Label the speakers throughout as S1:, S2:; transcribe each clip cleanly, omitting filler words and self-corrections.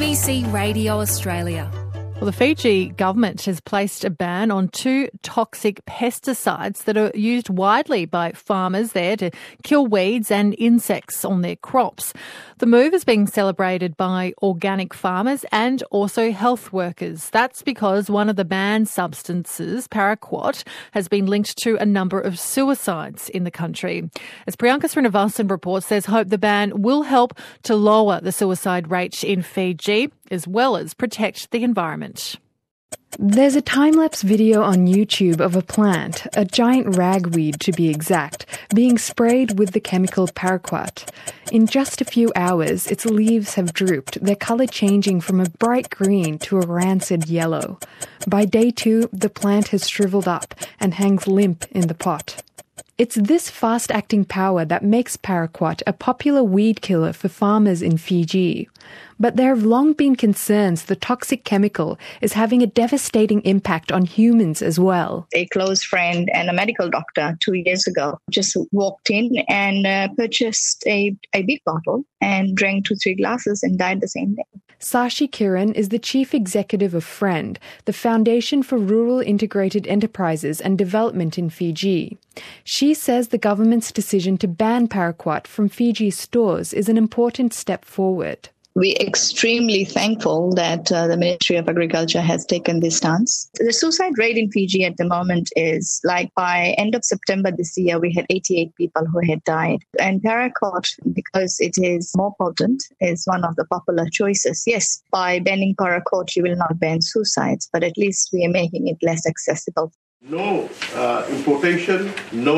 S1: ABC Radio Australia.
S2: Well, the Fiji government has placed a ban on 2 toxic pesticides that are used widely by farmers there to kill weeds and insects on their crops. The move is being celebrated by organic farmers and also health workers. That's because one of the banned substances, paraquat, has been linked to a number of suicides in the country. As Priyanka Srinivasan reports, there's hope the ban will help to lower the suicide rate in Fiji, as well as protect the environment.
S3: There's a time-lapse video on YouTube of a plant, a giant ragweed to be exact, being sprayed with the chemical paraquat. In just a few hours, its leaves have drooped, their colour changing from a bright green to a rancid yellow. By day 2, the plant has shriveled up and hangs limp in the pot. It's this fast-acting power that makes paraquat a popular weed killer for farmers in Fiji. But there have long been concerns the toxic chemical is having a devastating impact on humans as well.
S4: A close friend and a medical doctor 2 years ago just walked in and purchased a big bottle and drank 2-3 glasses and died the same day.
S3: Sashi Kiran is the chief executive of FRIEND, the Foundation for Rural Integrated Enterprises and Development in Fiji. She says the government's decision to ban paraquat from Fiji's stores is an important step forward.
S4: We're extremely thankful that the Ministry of Agriculture has taken this stance. The suicide rate in Fiji at the moment is by end of September this year, we had 88 people who had died. And paraquat, because it is more potent, is one of the popular choices. Yes, by banning paraquat, you will not ban suicides, but at least we are making it less accessible.
S5: No importation,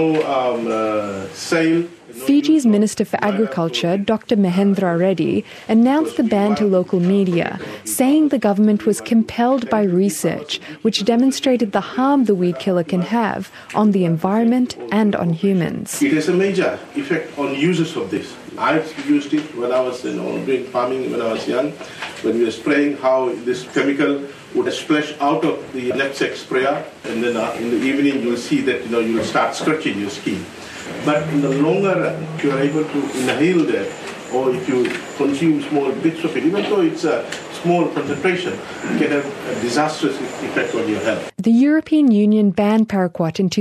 S5: no sale.
S3: Fiji's Minister for Agriculture, Dr. Mahendra Reddy, announced the ban to local media, saying the government was compelled by research which demonstrated the harm the weed killer can have on the environment and on humans.
S5: It has a major effect on users of this. I've used it when I was doing farming when I was young, when we were spraying, how this chemical would splash out of the knapsack sprayer, and then in the evening you'll see that you will start scratching your skin. But in the longer run, if you are able to inhale that, or if you consume small bits of it, even though it's a small concentration, it can have a disastrous effect on your health.
S3: The European Union banned paraquat in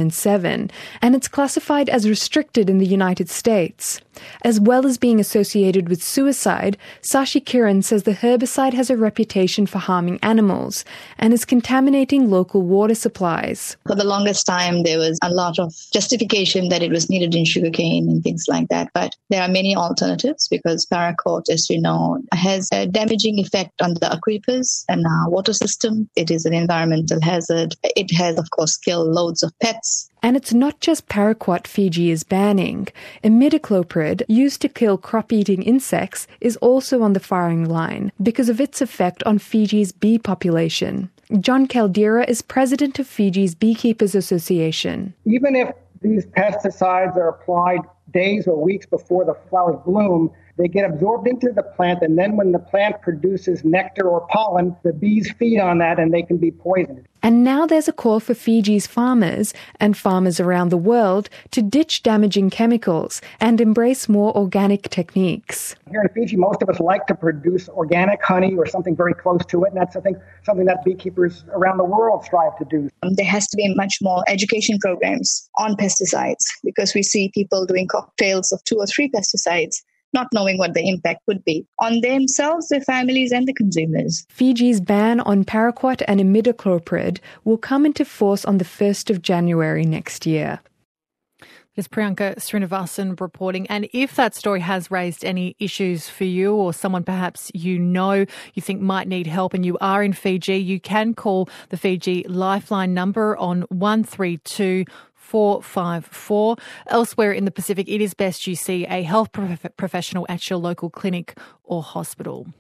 S3: 2007, and it's classified as restricted in the United States. As well as being associated with suicide, Sashi Kiran says the herbicide has a reputation for harming animals and is contaminating local water supplies.
S4: For the longest time, there was a lot of justification that it was needed in sugarcane and things like that. But there are many alternatives because paraquat, as you know, has a damaging effect on the aquifers and our water system. It is an environmental hazard. It has, of course, killed loads of pets.
S3: And it's not just paraquat Fiji is banning. Imidacloprid, used to kill crop-eating insects, is also on the firing line because of its effect on Fiji's bee population. John Caldera is president of Fiji's Beekeepers Association.
S6: Even if these pesticides are applied days or weeks before the flowers bloom, they get absorbed into the plant, and then when the plant produces nectar or pollen, the bees feed on that and they can be poisoned.
S3: And now there's a call for Fiji's farmers and farmers around the world to ditch damaging chemicals and embrace more organic techniques.
S6: Here in Fiji, most of us like to produce organic honey or something very close to it, and that's, I think, something that beekeepers around the world strive to do.
S4: There has to be much more education programs on pesticides because we see people doing cocktails of 2 or 3 pesticides, not knowing what the impact would be on themselves, their families and the consumers.
S3: Fiji's ban on paraquat and imidacloprid will come into force on the 1st of January next year.
S2: This is Priyanka Srinivasan reporting. And if that story has raised any issues for you or someone perhaps you think might need help and you are in Fiji, you can call the Fiji Lifeline number on 132 454. Elsewhere in the Pacific, it is best you see a health professional at your local clinic or hospital.